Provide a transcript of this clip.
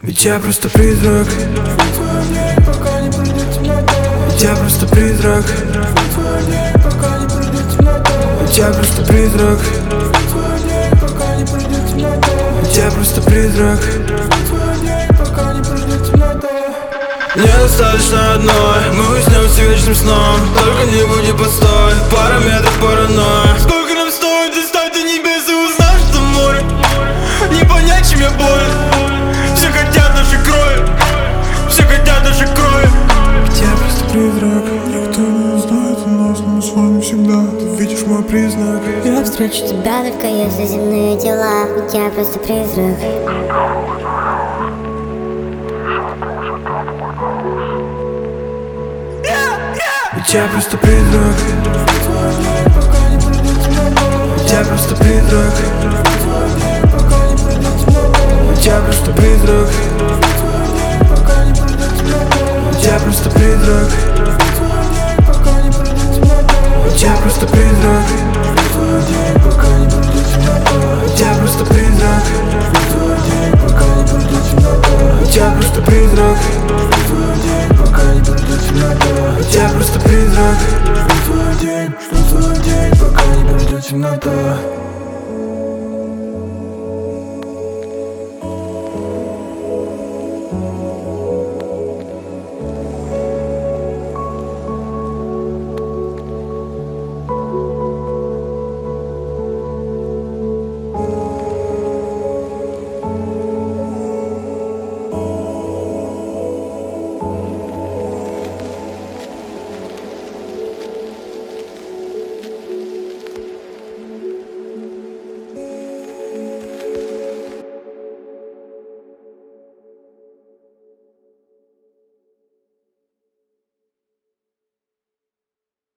Ведь я просто призрак. Ведь я просто призрак. Ведь я просто призрак. Ведь я просто призрак. Мне достаточно одной, мы уснем вечным сном. Только не буди постой, пара метров паранойя. Сколько нам стоит достать до небес и узнать, что море не понять, чем я болен. Все хотят нашей крови, все хотят нашей крови. Ведь я просто призрак. Никто не знает о нас, но мы с вами всегда. Ты видишь мой признак. Я встречу тебя только если земные дела. Ведь я просто призрак. Ведь я просто призрак. Ведь я просто призрак. Ведь я просто призрак. Ведь я просто призрак. Ведь я просто призрак. Ведь я просто призрак. Ведь я просто призрак. Я просто призрак. Жду твой день, пока не придет темнота.